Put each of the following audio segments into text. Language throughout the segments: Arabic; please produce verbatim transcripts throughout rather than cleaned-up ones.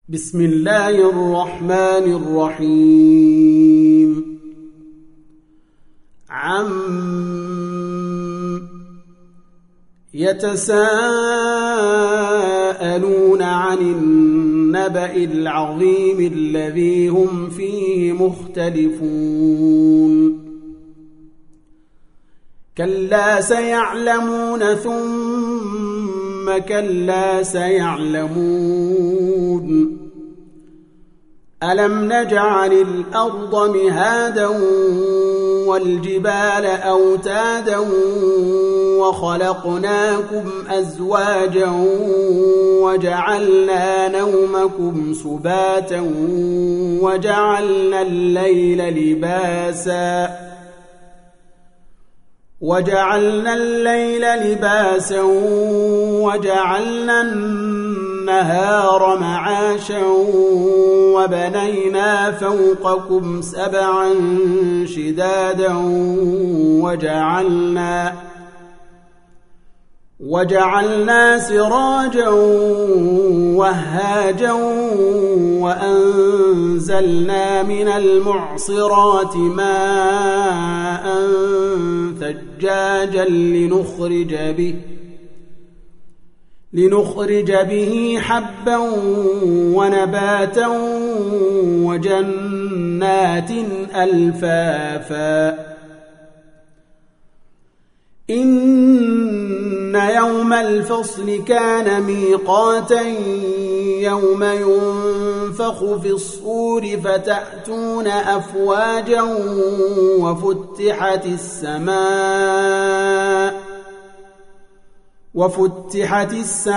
بسم الله الرحمن الرحيم. عم يتساءلون عن النبأ العظيم الذي هم فيه مختلفون. كلا سيعلمون ثم كلا سيعلمون. ألم نجعل الأرض مهادا والجبال أوتادا وخلقناكم أزواجا وجعلنا نومكم سباتا وجعلنا الليل لباسا وجعلنا الليل لباسا وجعلنا النهار معاشا وبنينا فوقكم سبعا شدادا وجعلنا وجعلنا سراجا وهاجا وأنزلنا من المعصرات ماء ثجاجا لنخرج به لنخرج به حبا ونباتا وجنات ألفافا. إن يوم الفصل كان ميقاتا يوم ينفخ في الصور فتأتون أفواجا وفتحت السماء وفتحت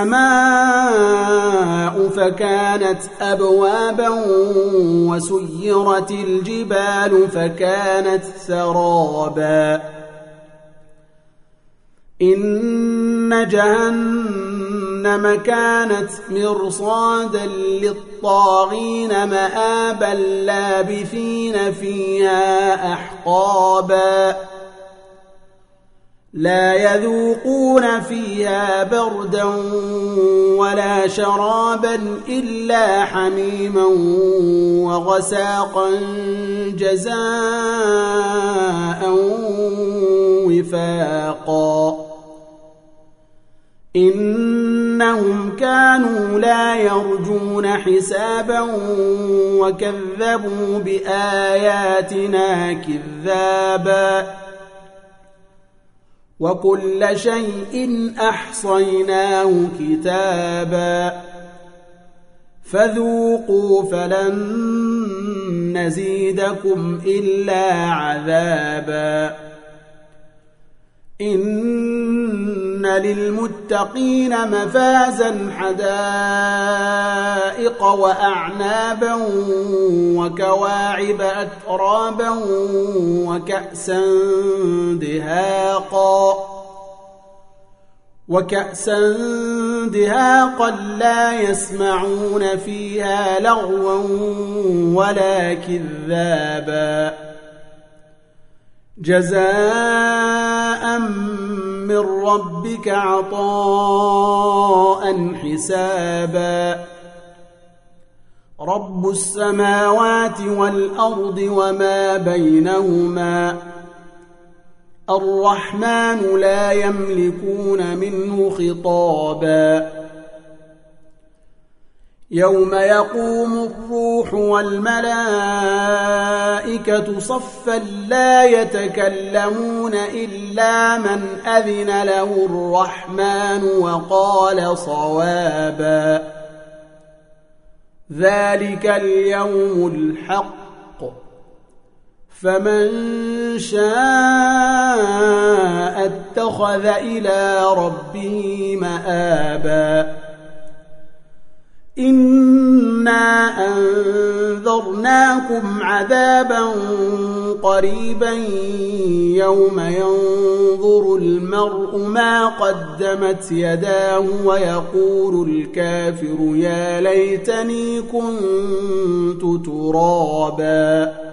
السماء فكانت أبوابا وسيرت الجبال فكانت سرابا. إن جهنم كانت مرصادا للطاغين مآبا لابثين فيها أحقابا. لا يذوقون فيها بردا ولا شرابا إلا حميما وغساقا جزاء وفاقا. إنهم كانوا لا يرجون حسابا وكذبوا بآياتنا كذابا. وكل شيء أحصيناه كتابا فذوقوا فلن نزيدكم إلا عذابا. إن للمتقين مفازا حدائق وأعنابا وكواعب أترابا وكأسا دهاقا وكأسا دهاقا لا يسمعون فيها لغوا ولا كذابا. جزاء من ربك عطاء حسابا. رب السماوات والأرض وما بينهما الرحمن لا يملكون منه خطابا. يوم يقوم الروح والملائكة صفا لا يتكلمون إلا من أذن له الرحمن وقال صوابا. ذلك اليوم الحق فمن شاء اتخذ إلى ربه مآبا. إنا أنذرناكم عذابا قريبا يوم ينظر المرء ما قدمت يداه ويقول الكافر يا ليتني كنت ترابا.